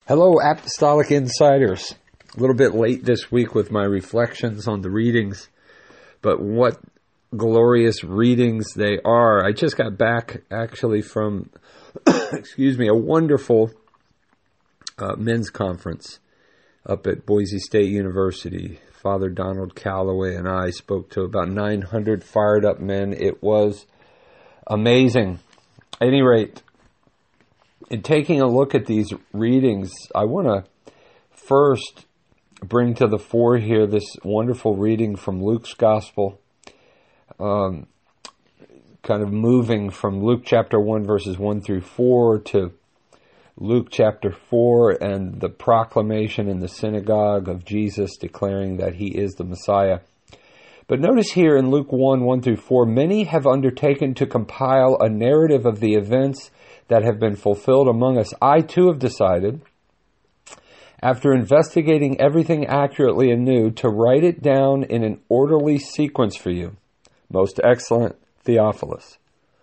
Hello, Apostolic Insiders. A little bit late this week with my reflections on the readings, but what glorious readings they are. I just got back actually from, a wonderful men's conference up at Boise State University. Father Donald Calloway and I spoke to about 900 fired up men. It was amazing. At any rate, in taking a look at these readings, I want to first bring to the fore here this wonderful reading from Luke's Gospel, kind of moving from Luke chapter 1 verses 1 through 4 to Luke chapter 4 and the proclamation in the synagogue of Jesus declaring that he is the Messiah. But notice here in Luke 1 through 4, many have undertaken to compile a narrative of the events that have been fulfilled among us. I too have decided, after investigating everything accurately and new, to write it down in an orderly sequence for you, most excellent Theophilus,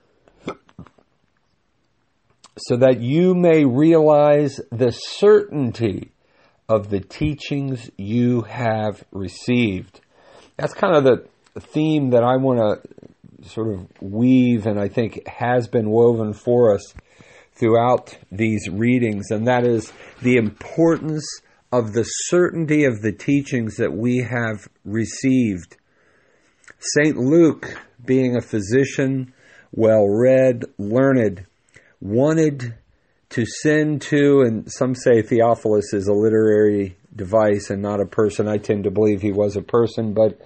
so that you may realize the certainty of the teachings you have received. That's kind of the theme that I want to sort of weave, and I think has been woven for us throughout these readings, and that is the importance of the certainty of the teachings that we have received. St. Luke, being a physician, well-read, learned, wanted to send to, and some say Theophilus is a literary device and not a person. I tend to believe he was a person, but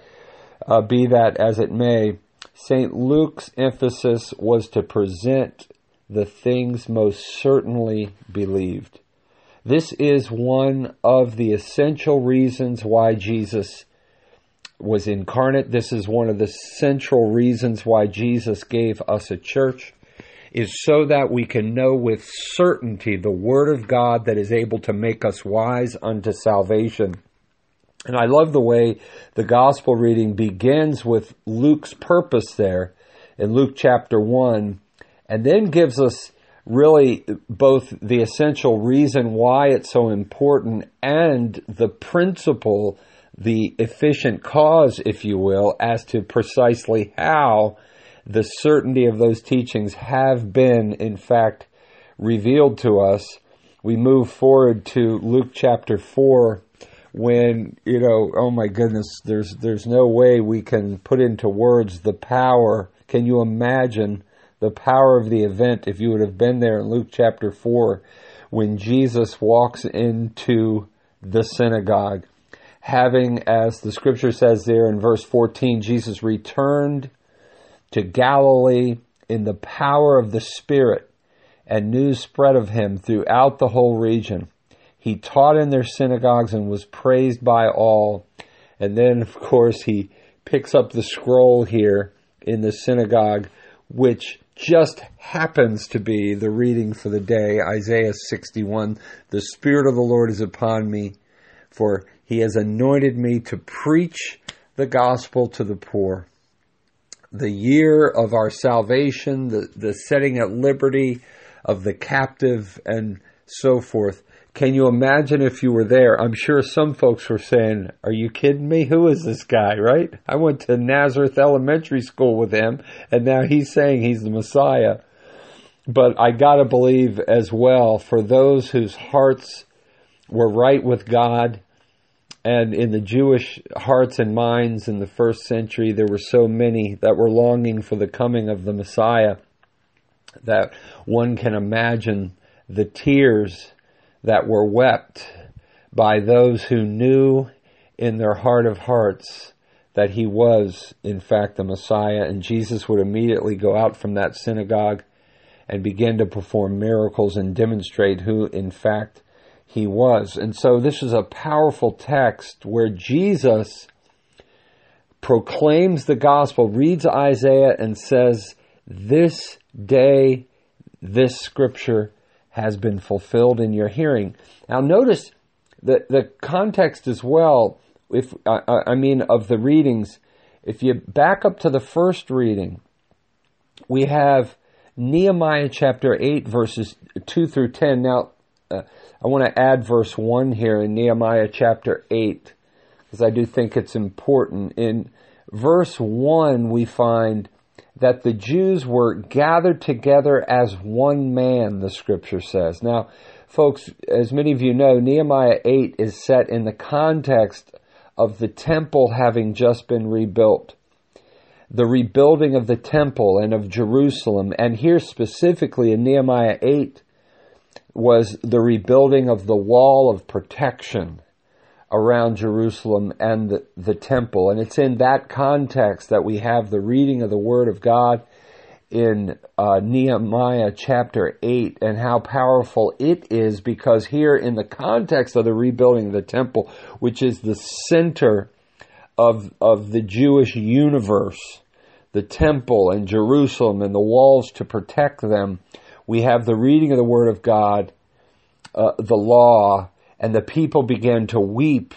be that as it may, St. Luke's emphasis was to present the things most certainly believed. This is one of the essential reasons why Jesus was incarnate. This is one of the central reasons why Jesus gave us a church, is so that we can know with certainty the Word of God that is able to make us wise unto salvation. And I love the way the gospel reading begins with Luke's purpose there in Luke chapter 1, and then gives us really both the essential reason why it's so important and the principle, the efficient cause, if you will, as to precisely how the certainty of those teachings have been, in fact, revealed to us. We move forward to Luke chapter 4 when, oh my goodness, there's no way we can put into words the power. Can you imagine the power of the event if you would have been there in Luke chapter 4 when Jesus walks into the synagogue, having, as the scripture says there in verse 14, Jesus returned to Galilee in the power of the Spirit, and news spread of him throughout the whole region. He taught in their synagogues and was praised by all. And then, of course, he picks up the scroll here in the synagogue, which just happens to be the reading for the day, Isaiah 61. The Spirit of the Lord is upon me, for he has anointed me to preach the gospel to the poor. The year of our salvation, the setting at liberty of the captive, and so forth. Can you imagine if you were there? I'm sure some folks were saying, are you kidding me? Who is this guy, right? I went to Nazareth Elementary School with him, and now he's saying he's the Messiah. But I gotta believe as well, for those whose hearts were right with God, and in the Jewish hearts and minds in the first century, there were so many that were longing for the coming of the Messiah that one can imagine the tears that were wept by those who knew in their heart of hearts that he was, in fact, the Messiah. And Jesus would immediately go out from that synagogue and begin to perform miracles and demonstrate who, in fact, he was. And so this is a powerful text where Jesus proclaims the gospel, reads Isaiah, and says, this day, this scripture has been fulfilled in your hearing. Now notice the context as well, of the readings. If you back up to the first reading, we have Nehemiah chapter 8, verses 2 through 10. Now, I want to add verse 1 here in Nehemiah chapter 8, because I do think it's important. In verse 1, we find that the Jews were gathered together as one man, the scripture says. Now, folks, as many of you know, Nehemiah 8 is set in the context of the temple having just been rebuilt. The rebuilding of the temple and of Jerusalem, and here specifically in Nehemiah 8, was the rebuilding of the wall of protection around Jerusalem and the temple. And it's in that context that we have the reading of the Word of God in Nehemiah chapter 8, and how powerful it is, because here in the context of the rebuilding of the temple, which is the center of the Jewish universe, the temple and Jerusalem and the walls to protect them, we have the reading of the Word of God, the law, and the people began to weep.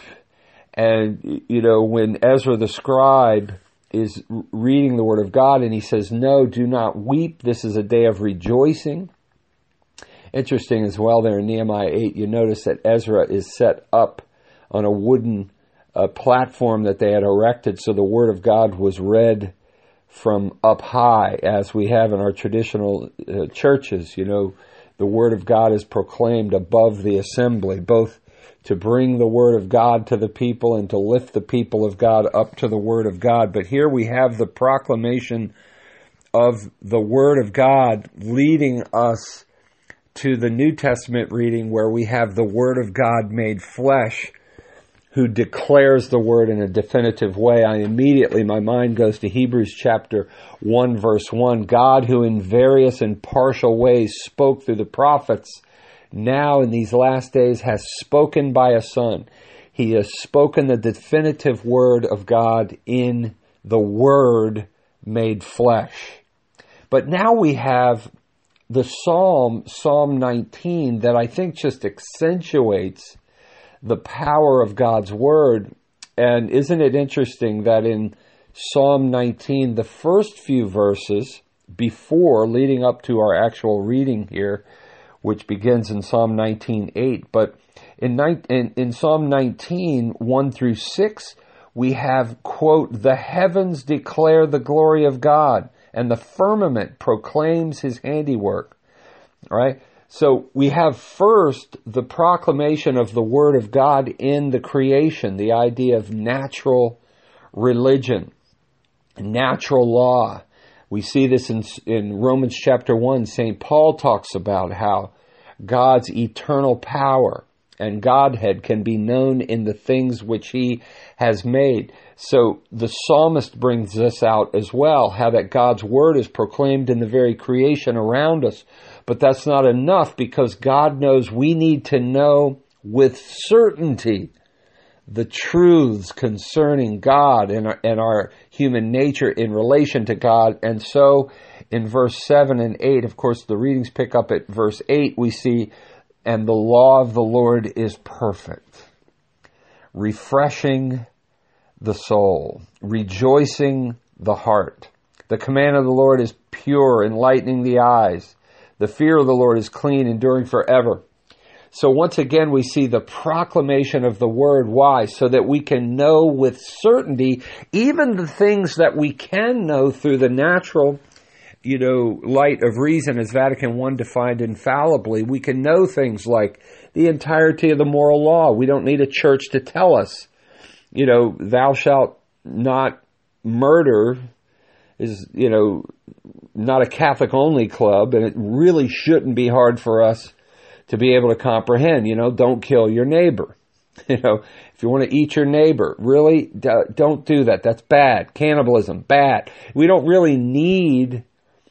And, when Ezra the scribe is reading the Word of God and he says, no, do not weep, this is a day of rejoicing. Interesting as well there in Nehemiah 8, you notice that Ezra is set up on a wooden platform that they had erected, so the Word of God was read from up high, as we have in our traditional churches. The Word of God is proclaimed above the assembly, both to bring the Word of God to the people and to lift the people of God up to the Word of God. But here we have the proclamation of the Word of God leading us to the New Testament reading, where we have the Word of God made flesh, who declares the Word in a definitive way. My mind goes to Hebrews chapter 1, verse 1. God, who in various and partial ways spoke through the prophets, now in these last days has spoken by a Son. He has spoken the definitive Word of God in the Word made flesh. But now we have the Psalm 19, that I think just accentuates the power of God's Word. And isn't it interesting that in Psalm 19, the first few verses before, leading up to our actual reading here, which begins in Psalm 19:8, but in Psalm 19, 1 through 6, we have, quote, the heavens declare the glory of God, and the firmament proclaims his handiwork. All right? So we have first the proclamation of the Word of God in the creation, the idea of natural religion, natural law. We see this in Romans chapter 1. St. Paul talks about how God's eternal power and Godhead can be known in the things which he has made. So the psalmist brings this out as well, how that God's Word is proclaimed in the very creation around us. But that's not enough, because God knows we need to know with certainty the truths concerning God and our human nature in relation to God. And so in verse 7 and 8, of course the readings pick up at verse 8, we see, and the law of the Lord is perfect, refreshing the soul, rejoicing the heart. The command of the Lord is pure, enlightening the eyes. The fear of the Lord is clean, enduring forever. So once again, we see the proclamation of the Word. Why? So that we can know with certainty even the things that we can know through the natural, light of reason, as Vatican I defined infallibly. We can know things like the entirety of the moral law. We don't need a church to tell us, thou shalt not murder is, not a Catholic-only club, and it really shouldn't be hard for us to be able to comprehend. Don't kill your neighbor. If you want to eat your neighbor, really, don't do that. That's bad. Cannibalism, bad. We don't really need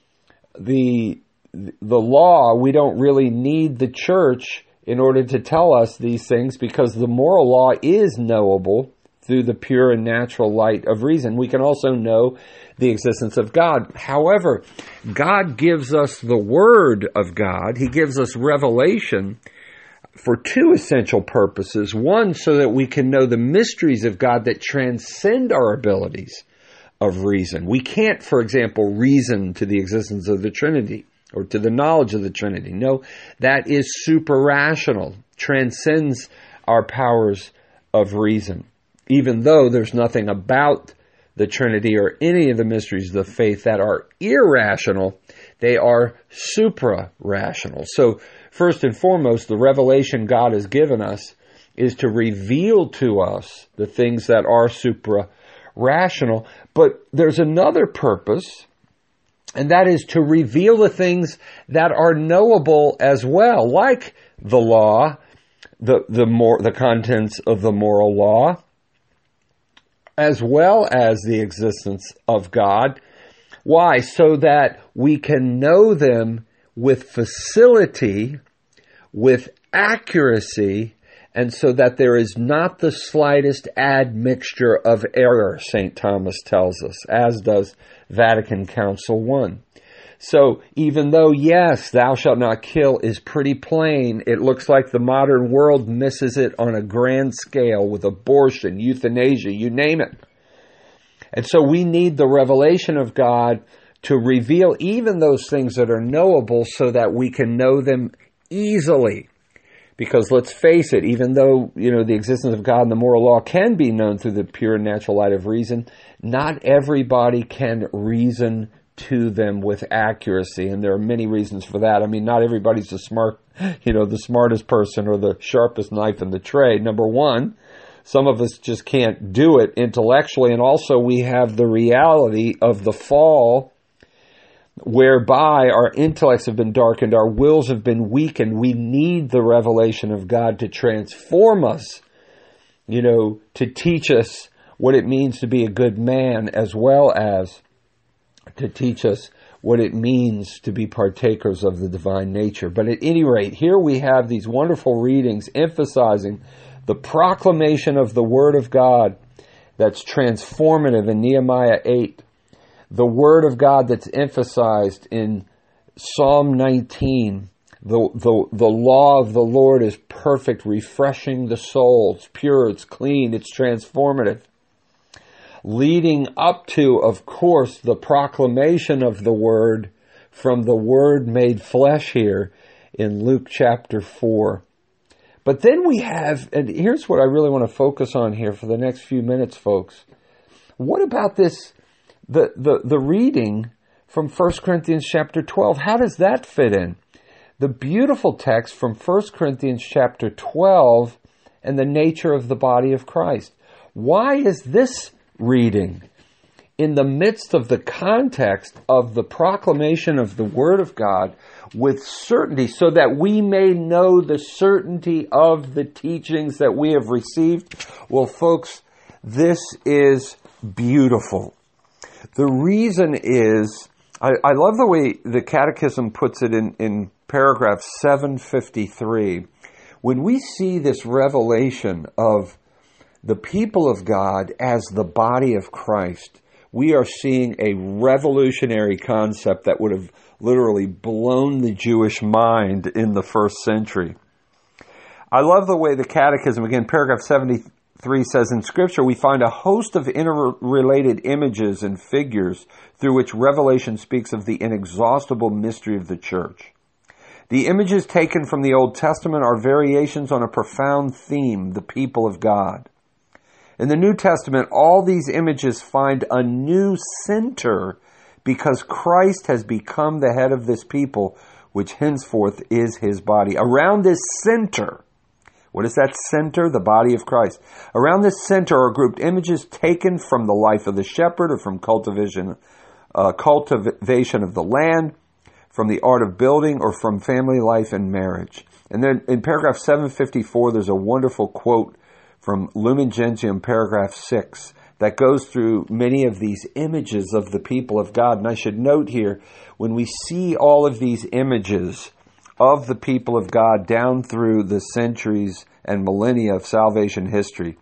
the law. We don't really need the church in order to tell us these things, because the moral law is knowable through the pure and natural light of reason. We can also know the existence of God. However, God gives us the Word of God. He gives us revelation for two essential purposes. One, so that we can know the mysteries of God that transcend our abilities of reason. We can't, for example, reason to the existence of the Trinity. or to the knowledge of the Trinity. No, that is super-rational, transcends our powers of reason. Even though there's nothing about the Trinity or any of the mysteries of the faith that are irrational, they are supra-rational. So, first and foremost, the revelation God has given us is to reveal to us the things that are supra-rational. But there's another purpose, and that is to reveal the things that are knowable as well, like the law, the contents of the moral law, as well as the existence of God. Why? So that we can know them with facility, with accuracy, and so that there is not the slightest admixture of error, St. Thomas tells us, as does Vatican Council I. So even though, yes, thou shalt not kill is pretty plain, it looks like the modern world misses it on a grand scale with abortion, euthanasia, you name it. And so we need the revelation of God to reveal even those things that are knowable so that we can know them easily. Because let's face it, even though, the existence of God and the moral law can be known through the pure and natural light of reason, not everybody can reason to them with accuracy. And there are many reasons for that. I mean, not everybody's the smartest person or the sharpest knife in the trade. Number one, some of us just can't do it intellectually. And also we have the reality of the fall, whereby our intellects have been darkened, our wills have been weakened. We need the revelation of God to transform us, to teach us what it means to be a good man, as well as to teach us what it means to be partakers of the divine nature. But at any rate, here we have these wonderful readings emphasizing the proclamation of the Word of God that's transformative in Nehemiah 8. The Word of God that's emphasized in Psalm 19. The law of the Lord is perfect, refreshing the soul. It's pure, it's clean, it's transformative. Leading up to, of course, the proclamation of the Word from the Word made flesh here in Luke chapter 4. But then we have, and here's what I really want to focus on here for the next few minutes, folks. What about this? The reading from 1 Corinthians chapter 12, how does that fit in? The beautiful text from 1 Corinthians chapter 12 and the nature of the body of Christ. Why is this reading in the midst of the context of the proclamation of the Word of God with certainty, so that we may know the certainty of the teachings that we have received? Well, folks, this is beautiful. The reason is, I love the way the Catechism puts it in paragraph 753. When we see this revelation of the people of God as the body of Christ, we are seeing a revolutionary concept that would have literally blown the Jewish mind in the first century. I love the way the Catechism, again, paragraph 73, says, in Scripture we find a host of interrelated images and figures through which Revelation speaks of the inexhaustible mystery of the church. The images taken from the Old Testament are variations on a profound theme, the people of God. In the New Testament, all these images find a new center because Christ has become the head of this people, which henceforth is his body. Around this center, what is that center? The body of Christ. Around this center are grouped images taken from the life of the shepherd or from cultivation of the land, from the art of building, or from family life and marriage. And then in paragraph 754, there's a wonderful quote from Lumen Gentium, paragraph 6, that goes through many of these images of the people of God. And I should note here, when we see all of these images of the people of God down through the centuries and millennia of salvation history,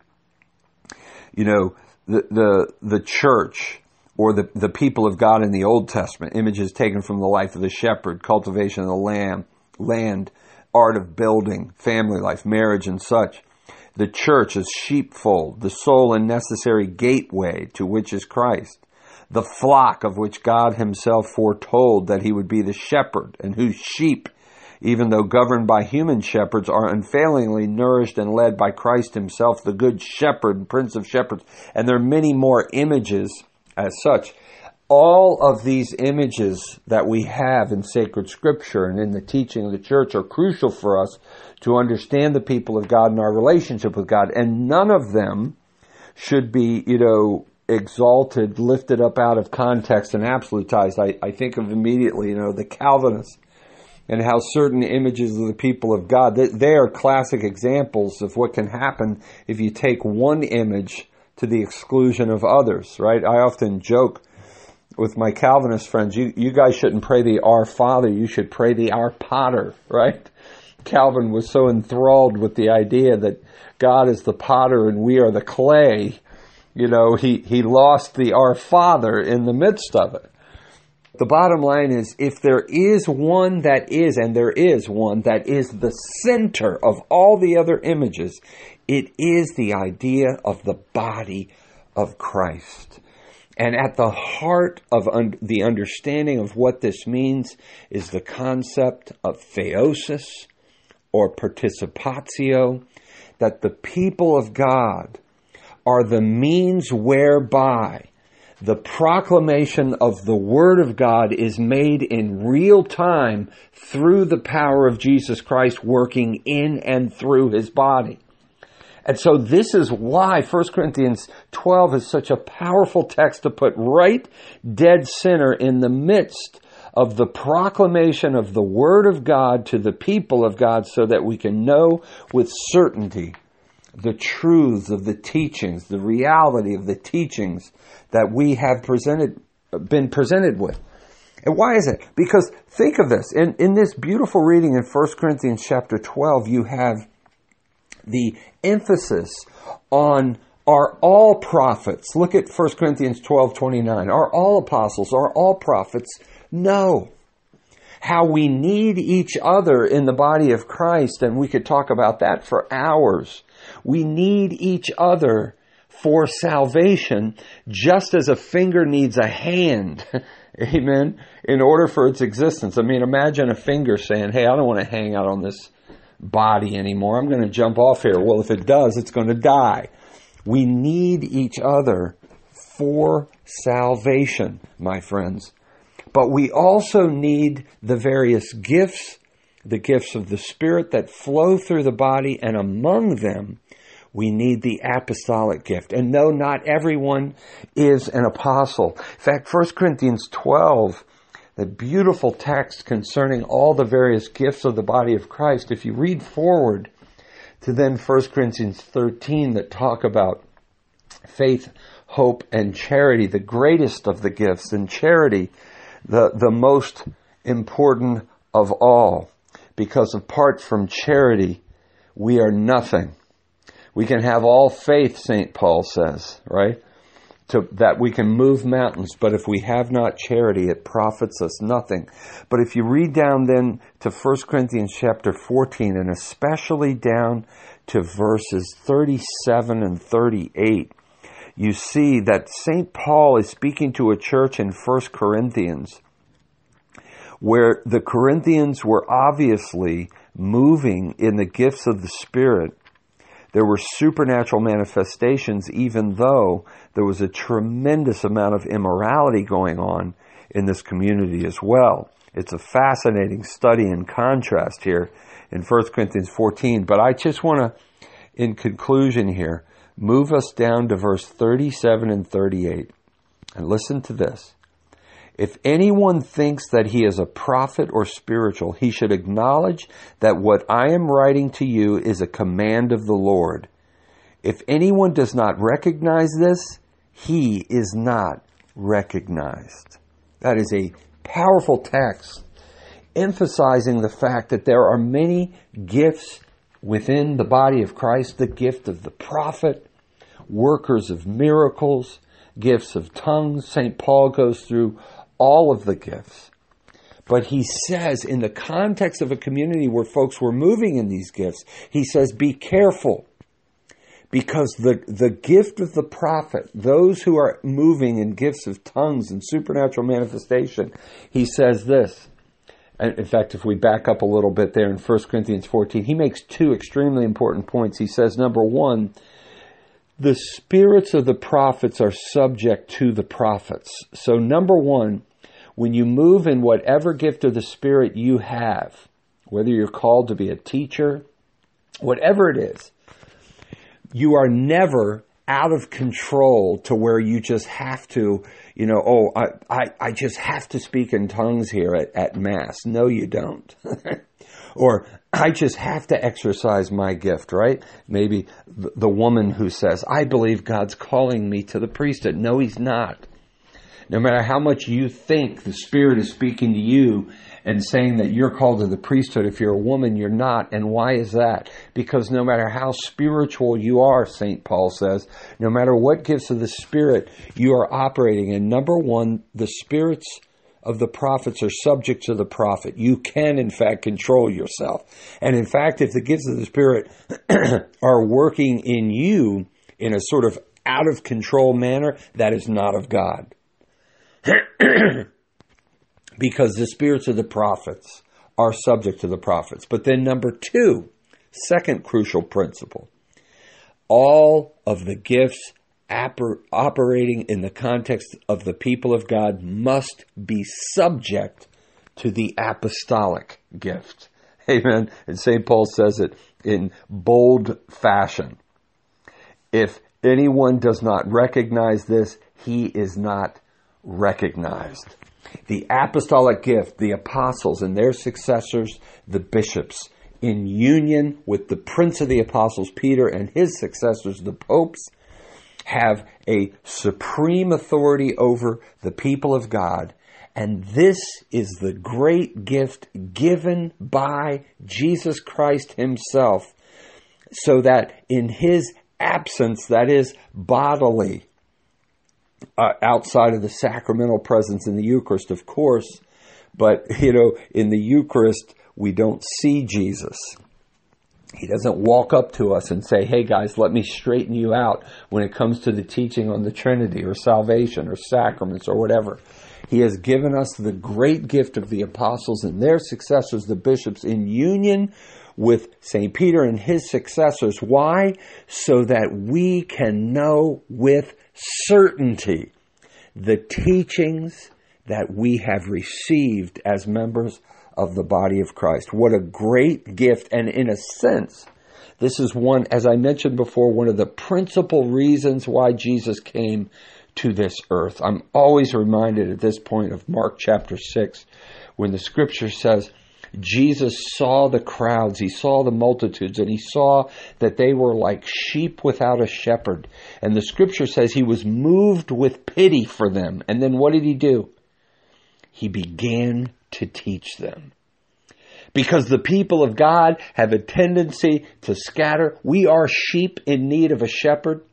the church, or the people of God in the Old Testament, images taken from the life of the shepherd, cultivation of the land, art of building, family life, marriage, and such. The church as sheepfold, the sole and necessary gateway to which is Christ. the flock of which God himself foretold that he would be the shepherd, and whose sheep, even though governed by human shepherds, are unfailingly nourished and led by Christ himself, the good shepherd and prince of shepherds. And there are many more images as such. All of these images that we have in sacred scripture and in the teaching of the church are crucial for us to understand the people of God and our relationship with God. And none of them should be, exalted, lifted up out of context and absolutized. I think of immediately, the Calvinists and how certain images of the people of God, they are classic examples of what can happen if you take one image to the exclusion of others, right? I often joke with my Calvinist friends, you guys shouldn't pray the Our Father, you should pray the Our Potter, right? Calvin was so enthralled with the idea that God is the potter and we are the clay. He lost the Our Father in the midst of it. The bottom line is, if there is one that is, and there is one that is the center of all the other images, it is the idea of the body of Christ. And at the heart of the understanding of what this means is the concept of theosis or participatio, that the people of God are the means whereby the proclamation of the Word of God is made in real time through the power of Jesus Christ working in and through his body. And so this is why 1 Corinthians 12 is such a powerful text to put right dead center in the midst of the proclamation of the Word of God to the people of God, so that we can know with certainty the truths of the teachings, the reality of the teachings that we have been presented with. And why is it? Because think of this. In this beautiful reading in 1 Corinthians chapter 12, you have the emphasis on, are all prophets? Look at 1 Corinthians 12:29. Are all apostles? Are all prophets? No. How we need each other in the body of Christ, and we could talk about that for hours. We need each other for salvation, just as a finger needs a hand, amen, in order for its existence. I mean, imagine a finger saying, hey, I don't want to hang out on this body anymore. I'm going to jump off here. Well, if it does, it's going to die. We need each other for salvation, my friends. But we also need the various gifts, the gifts of the Spirit that flow through the body, and among them, we need the apostolic gift. And no, not everyone is an apostle. In fact, 1 Corinthians 12, the beautiful text concerning all the various gifts of the body of Christ, if you read forward to then 1 Corinthians 13 that talk about faith, hope, and charity, the greatest of the gifts, and charity, the most important of all. Because apart from charity, we are nothing. We can have all faith, St. Paul says, right? That we can move mountains, but if we have not charity, it profits us nothing. But if you read down then to 1 Corinthians chapter 14, and especially down to verses 37 and 38, you see that St. Paul is speaking to a church in 1 Corinthians where the Corinthians were obviously moving in the gifts of the Spirit. There were supernatural manifestations, even though there was a tremendous amount of immorality going on in this community as well. It's a fascinating study and contrast here in 1 Corinthians 14. But I just want to, in conclusion here, move us down to verse 37 and 38. And listen to this. If anyone thinks that he is a prophet or spiritual, he should acknowledge that what I am writing to you is a command of the Lord. If anyone does not recognize this, he is not recognized. That is a powerful text, emphasizing the fact that there are many gifts within the body of Christ: the gift of the prophet, workers of miracles, gifts of tongues. St. Paul goes through all of the gifts. But he says, in the context of a community where folks were moving in these gifts, he says, be careful. Because the gift of the prophet, those who are moving in gifts of tongues and supernatural manifestation, he says this. And in fact, if we back up a little bit there in 1 Corinthians 14, he makes two extremely important points. He says, number one, the spirits of the prophets are subject to the prophets. So number one, when you move in whatever gift of the Spirit you have, whether you're called to be a teacher, whatever it is, you are never out of control to where you just have to, I just have to speak in tongues here at Mass. No, you don't. Or I just have to exercise my gift, right? Maybe the woman who says, I believe God's calling me to the priesthood. No, he's not. No matter how much you think the Spirit is speaking to you and saying that you're called to the priesthood, if you're a woman, you're not. And why is that? Because no matter how spiritual you are, St. Paul says, no matter what gifts of the Spirit you are operating in, number one, the spirits of the prophets are subject to the prophet. You can, in fact, control yourself. And in fact, if the gifts of the Spirit are working in you in a sort of out of control manner, that is not of God. Because the spirits of the prophets are subject to the prophets. But then number two, second crucial principle, all of the gifts operating in the context of the people of God must be subject to the apostolic gift. Amen. And St. Paul says it in bold fashion. If anyone does not recognize this, he is not recognized. The apostolic gift, the apostles and their successors, the bishops, in union with the prince of the apostles, Peter, and his successors, the popes, have a supreme authority over the people of God. And this is the great gift given by Jesus Christ himself, so that in his absence, that is bodily, outside of the sacramental presence in the Eucharist, of course, but, in the Eucharist, we don't see Jesus. He doesn't walk up to us and say, hey guys, let me straighten you out when it comes to the teaching on the Trinity or salvation or sacraments or whatever. He has given us the great gift of the apostles and their successors, the bishops, in union with St. Peter and his successors. Why? So that we can know with certainty the teachings that we have received as members of the body of Christ. What a great gift. And in a sense, this is one, as I mentioned before, one of the principal reasons why Jesus came to this earth. I'm always reminded at this point of Mark chapter 6, when the scripture says, Jesus saw the crowds, he saw the multitudes, and he saw that they were like sheep without a shepherd. And the scripture says he was moved with pity for them. And then what did he do? He began to teach them. Because the people of God have a tendency to scatter. We are sheep in need of a shepherd.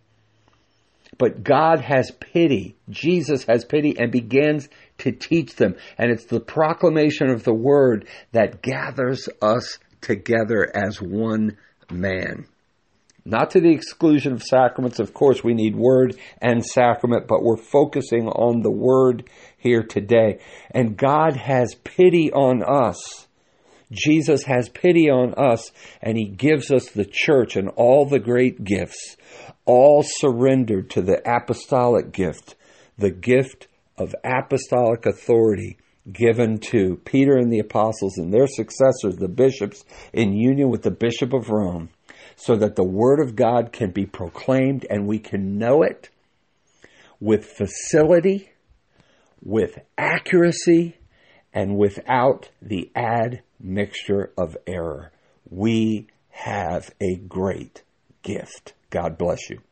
But God has pity. Jesus has pity and begins to teach them. And it's the proclamation of the word that gathers us together as one man. Not to the exclusion of sacraments. Of course, we need word and sacrament, but we're focusing on the word here today. And God has pity on us. Jesus has pity on us, and he gives us the church and all the great gifts, all surrendered to the apostolic gift, the gift of apostolic authority given to Peter and the apostles and their successors, the bishops, in union with the Bishop of Rome, so that the Word of God can be proclaimed and we can know it with facility, with accuracy, and without the admixture of error. We have a great gift. God bless you.